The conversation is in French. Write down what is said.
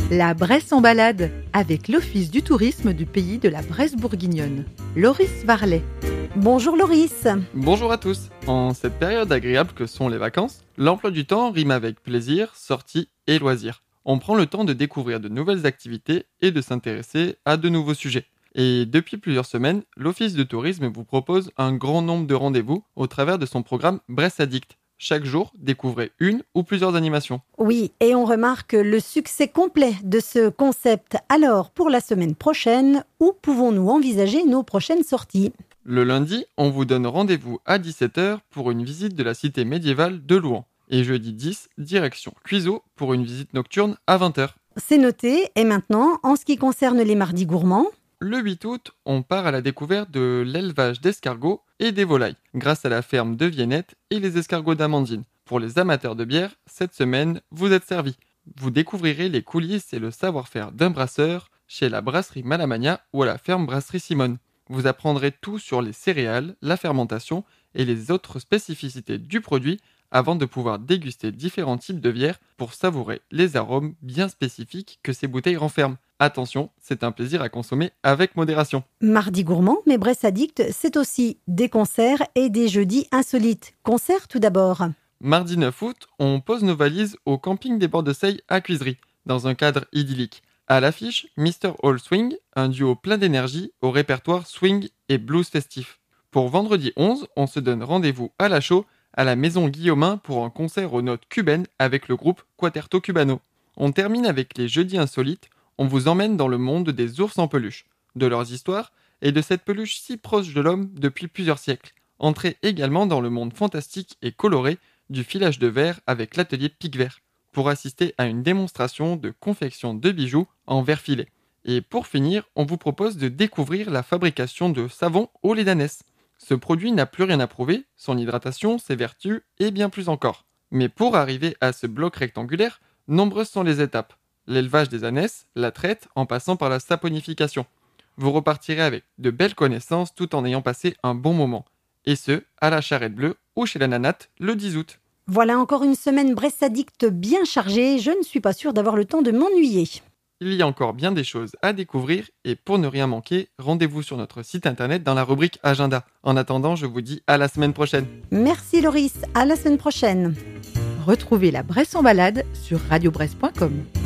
La Bresse en balade, avec l'Office du tourisme du pays de la Bresse bourguignonne. Loris Varlet. Bonjour Loris. Bonjour à tous. En cette période agréable que sont les vacances, l'emploi du temps rime avec plaisir, sortie et loisirs. On prend le temps de découvrir de nouvelles activités et de s'intéresser à de nouveaux sujets. Et depuis plusieurs semaines, l'Office de tourisme vous propose un grand nombre de rendez-vous au travers de son programme Bresse Addict. Chaque jour, découvrez une ou plusieurs animations. Oui, et on remarque le succès complet de ce concept. Alors, pour la semaine prochaine, où pouvons-nous envisager nos prochaines sorties ? Le lundi, on vous donne rendez-vous à 17h pour une visite de la cité médiévale de Louhans. Et jeudi 10, direction Cuiseaux pour une visite nocturne à 20h. C'est noté. Et maintenant, en ce qui concerne les mardis gourmands ? Le 8 août, on part à la découverte de l'élevage d'escargots et des volailles, grâce à la ferme de Viennette et les escargots d'Amandine. Pour les amateurs de bière, cette semaine, vous êtes servis. Vous découvrirez les coulisses et le savoir-faire d'un brasseur chez la brasserie Malamagna ou à la ferme brasserie Simone. Vous apprendrez tout sur les céréales, la fermentation et les autres spécificités du produit avant de pouvoir déguster différents types de bières pour savourer les arômes bien spécifiques que ces bouteilles renferment. Attention, c'est un plaisir à consommer avec modération. Mardi gourmand, mais Bresse Addict, c'est aussi des concerts et des jeudis insolites. Concerts tout d'abord. Mardi 9 août, on pose nos valises au camping des Bords de Seille à Cuisery, dans un cadre idyllique. À l'affiche, Mr. All Swing, un duo plein d'énergie au répertoire swing et blues festif. Pour vendredi 11, on se donne rendez-vous à la chaux à la maison Guillaumin pour un concert aux notes cubaines avec le groupe Quaterto Cubano. On termine avec les jeudis insolites. On vous emmène dans le monde des ours en peluche, de leurs histoires et de cette peluche si proche de l'homme depuis plusieurs siècles. Entrez également dans le monde fantastique et coloré du filage de verre avec l'atelier Pic Vert, pour assister à une démonstration de confection de bijoux en verre filé. Et pour finir, on vous propose de découvrir la fabrication de savon au lait d'ânesse. Ce produit n'a plus rien à prouver, son hydratation, ses vertus et bien plus encore. Mais pour arriver à ce bloc rectangulaire, nombreuses sont les étapes. L'élevage des ânesses, la traite, en passant par la saponification. Vous repartirez avec de belles connaissances tout en ayant passé un bon moment. Et ce, à la Charrette Bleue ou chez la Nanate le 10 août. Voilà encore une semaine Bresse Addict bien chargée. Je ne suis pas sûre d'avoir le temps de m'ennuyer. Il y a encore bien des choses à découvrir et pour ne rien manquer, rendez-vous sur notre site internet dans la rubrique Agenda. En attendant, je vous dis à la semaine prochaine. Merci Loris, à la semaine prochaine. Retrouvez la Bresse en balade sur radiobresse.com.